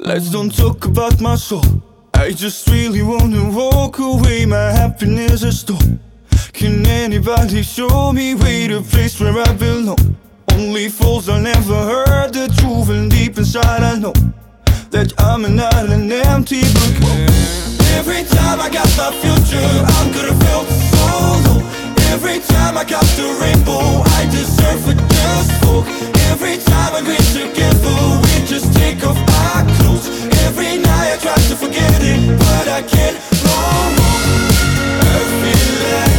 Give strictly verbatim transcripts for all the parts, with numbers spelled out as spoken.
Let's don't talk about my soul. I just really wanna walk away. My happiness is stole. Can anybody show me way to place where I belong? Only fools I never heard the truth, and deep inside I know that I'm not an empty book. Every time I got my future, I'm gonna feel so low. Every time I got the rainbow, I deserve a just folk. Every time we're together, we just take off our clothes. Every night I try to forget it, but I can't no more. I feel like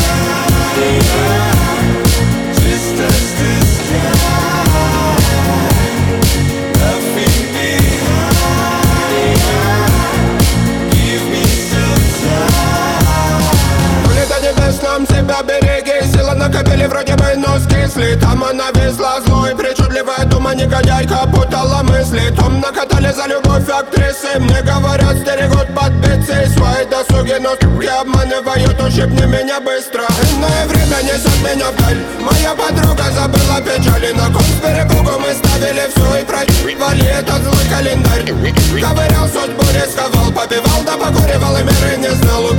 I just touch the sky. Nothing behind. Give me some time. Улетай небесном, себя береги. Сила накопили, вроде бы нос кисли. Там она везла злой, причудливая дума. Негодяйка путала мысли. Том накатали за любовь актрисы. Мне говорят, стерегут под бицей. Свои досуги, но суки обманывают. Ущипни меня быстро. Иное время несет меня вдаль. Моя подруга забыла печали. На кон с перепугу мы ставили все и проебали этот злой календарь. Ковырял судьбу, рисковал, побивал, да покуривал и меры не знал.